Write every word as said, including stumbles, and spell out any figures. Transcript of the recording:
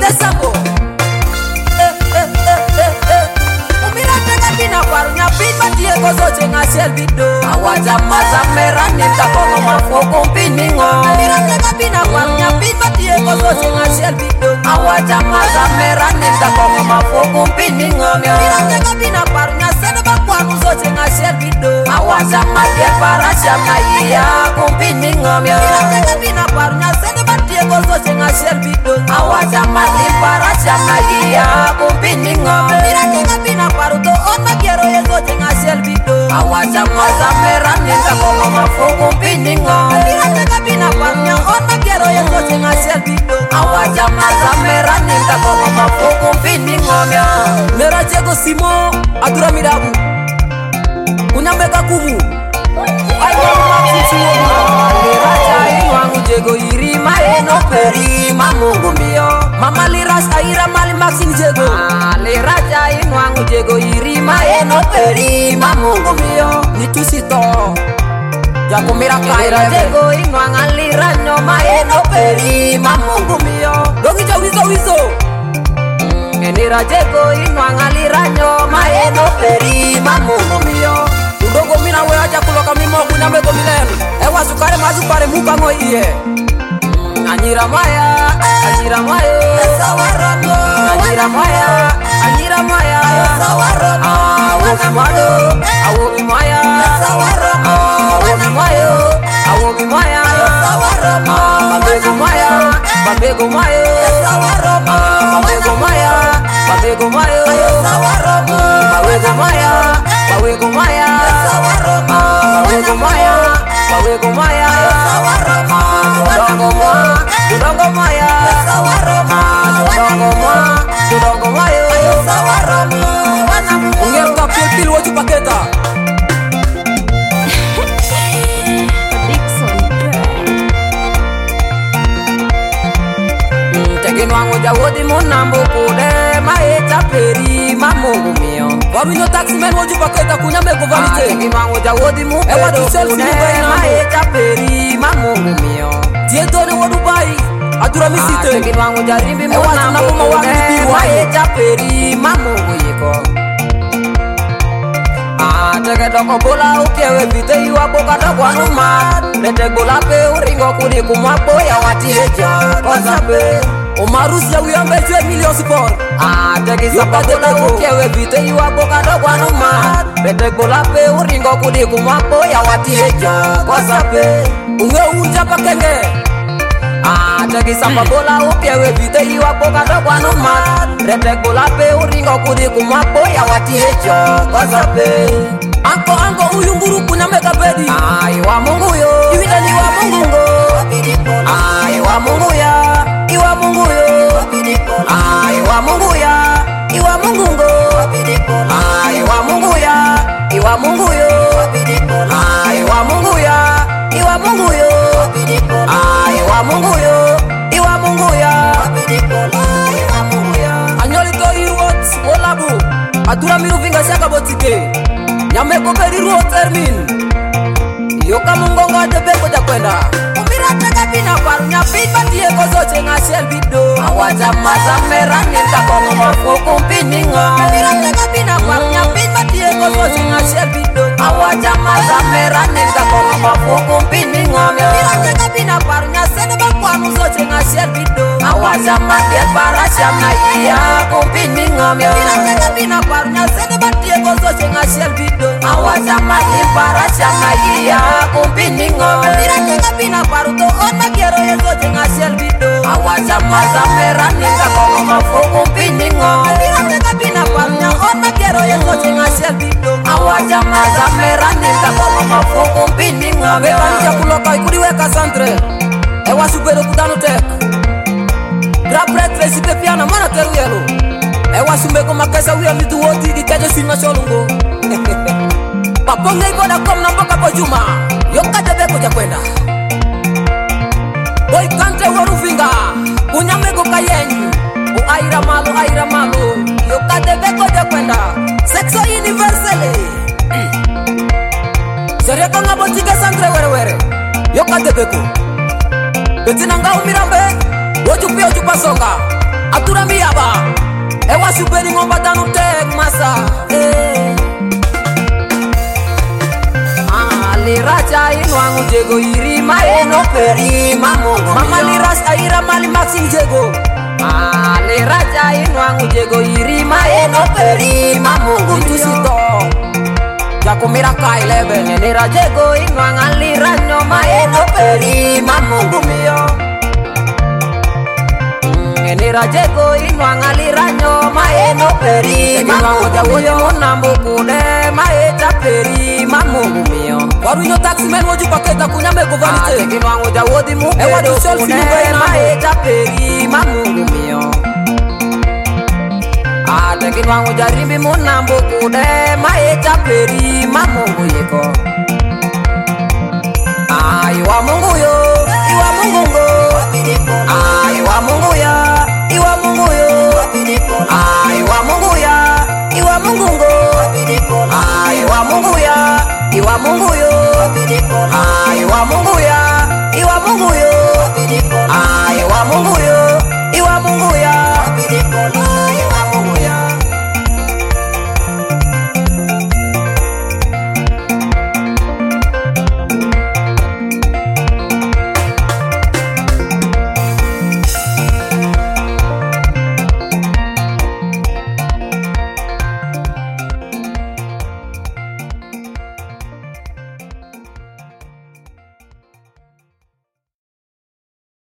Esambo Eh eh eh eh eh Umira tega bina parunya pitba tie gozo chenga selbido Awaja maza merani takongo mafoko mpiningo Umira tega bina parunya pitba tie gozo chenga selbido Awaja maza merani takongo mafoko mpiningo Umira tega bina parunya sede bakwanu zo chenga selbido Awaja madia parasha maiya kumpiningo Umira tega bina parunya sede batie gozo chenga selbido Awaja madia parasha maiya kumpiningo Umira tega bina paruto ona quiero yeso chenga selbido Awaja maza merani takongo mafoko mpiningo Umira tega bina parunya ona quiero yeso chenga selbido Awaja maza merani takongo mafoko mpiningo Mera jego simo adura mirabu Unyambeka kumu Ayo maksisi Lira chai wangu jego irima eno perima mungu mio Mama liras aira mali maksini jego Lira chai wangu jego irima eno perima mungu mio Nitusito Jago mira kaira jego inwanga lira nyoma eno perima mungu mio Dogi ja wizo wizo Enira jego inwanga lira nyoma eno perima mungu mio Udogo mina we aja kuloka mimo kunyambe ko milenu Ewa sukare mazupare muka ngo iye Anyira maya, anyira maya Sawarono Anyira maya, anyira maya Sawarono Awo bimado, awo bimaya Sawarono Awo bimayo, awo bimaya Sawarono Babego maya, babego maya Sawarono Babego maya, babego maya Sawarono Babego maya, babego maya Sawarono Babego maya, babego maya Sawarono Udongo mwa, udongo maya Sawarono Udongo mwa, udongo maya Sawarono Ungefka pilpil waju paketa Tegin wangu jawodi munambu kude Maeta peri mamungu mio Wabino taxi men waju paketa kunyambe kuvalite Tegin wangu jawodi mupedo Ewa tu selfie kude Maeta peri mamungu mio Tietone wa Dubai Adura misite Tegin wangu jarimbi munambu kude Maeta peri mamungu yiko Tege doko bola ukewe vite iwa boka doko anuma Lete bola pe uringo kuni kumwapo ya wati hejo Kosape Umarusi ya uyambe jwe million support Tege sapa bola ukewe vite iwa boka doko anuma Lete bola pe uringo kuni kumwapo ya wati hejo Kosape Unge unja pakenge Tege sapa bola ukewe vite iwa boka doko anuma Lete bola pe uringo kuni kumwapo ya wati hejo Kosape Anko anko uyunguru kunyameka bedi Ai wa mungu yo Iwida ni wa mungu ngo Ai wa mungu ya Iwa mungu yo Ai wa mungu ya Iwa mungu ngo Ai wa mungu ya Iwa mungu yo Ai wa mungu ya Iwa mungu yo Ai wa mungu yo Iwa mungu ya Anyoli to iwot Olabu Adura miru vinga shaka botike Nyameko peri ruo termin Yoka mungonga tebeko jakwenda Umira tega bina parunya pitba tie gozo chenga selbido Awaja maza merani takongo mafoko mpiningo Umira tega bina parunya pitba tie gozo chenga selbido Awaja maza merani takongo mafoko mpinningo Umira tega bina parunya sede bakwanu zo chenga selbido Awaja madia parasha maiya kumpiningo Umira tega bina parunya sede batie gozo chenga selbido Awaja madia parasha maiya kumpiningo Umira tega bina paruto ona quiero yeso chenga selbido Awaja maza merani takongo mafoko mpinningo Umira tega bina parunya ona quiero yeso chenga selbido Awaja maza merani takongo mafoko mpinningo Bebanja kuloka ikudiweka santre Ewa supero kutano tek Grapret resipe piana mana teru yelo Ewa sumbeko makesa uya mitu woti Kikejo sinma sholungo Paponga ikoda kom na mboka po juma Yoka debeko jakwenda Boy kante warufinga Kunyamego kayenyu U aira malu aira malu Yoka debeko jakwenda Sexo universele Sereko nga botike santre were were Yoka debeko Betina nga umirambe Woju pio jupa songa atura miaba ewa superi ngomba danu tek masa eh ah liracha inwangu jego iri maeno peri mamongo mama liras aira mali maxing jego ah liracha inwangu jego iri maeno peri mamongo tusito Jakumira kaile bene nira jego inwanga liranyo maeno peri mamungu mio Nira jego inwanga liranyo maeno peri mamungu jawoyo nambu kune maeta peri mamungu mio Waruinyo taxi men woju paketa kunyame govanite Inwangu jawodi mukedo kune maeta peri mamungu mio Atengi wangu jarimbi munambu kude maeta peri mamungu yiko Iwa mungu yo, iwa mungu ngo Iwa mungu ya, iwa mungu yo Iwa mungu ya, iwa mungu